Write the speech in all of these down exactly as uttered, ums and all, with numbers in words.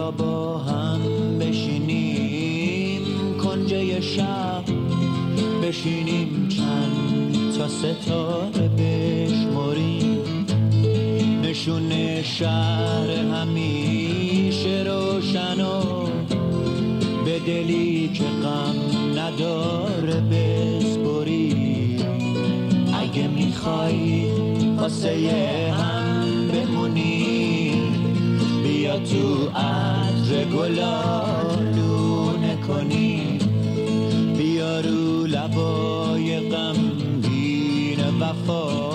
بیا با هم بشینیم کنجه شب، بشینیم چند تا ستاره بشمریم، نشون شهر همیشه روشن و به دلی که غم نداره بسپریم. اگه میخوای واسه هم بمونی بیا تو عطر گلالونه کنی، بیا رو لبای غمگین وفا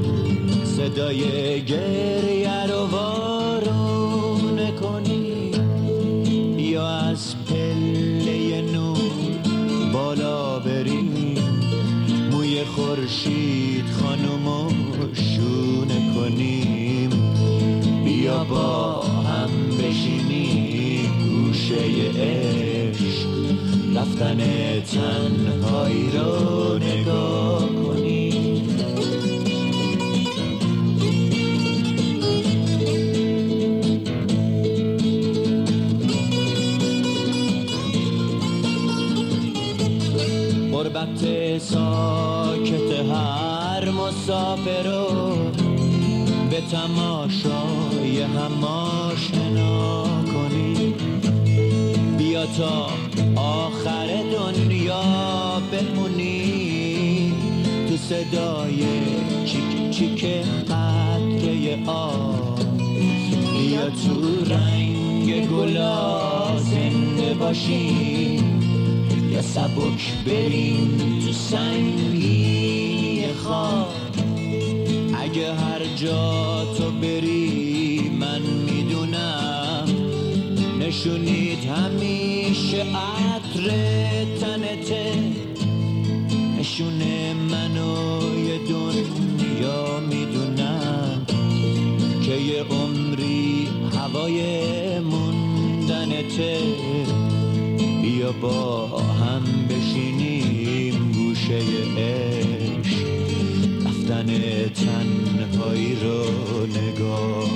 صدای گریه رو وارونه کنی، بیا از پله نور بالا بریم، موی خورشید خانومو شونه کنیم، بیا با هم بشینیم گوشه عشق، رفتن تنهایی رو نگاه کنیم. غربت ساکت هر مسافر رو به تماشای هم آشنا کنی، بیا تا آخر دنیا بمونی تو صدای چیک چیک قطره آب، بیا تو رنگ گلا زنده باشی، یا سبک بریم تو سنگی خواب. اگه هر جا تو بری من میدونم نشونید همیشه عطر تنته، نشون منو یه دنیا میدونم که یه عمری هوای موندنته، بیا با هم بشینیم گوشه عشق، رفتن تنهایی رو نگاه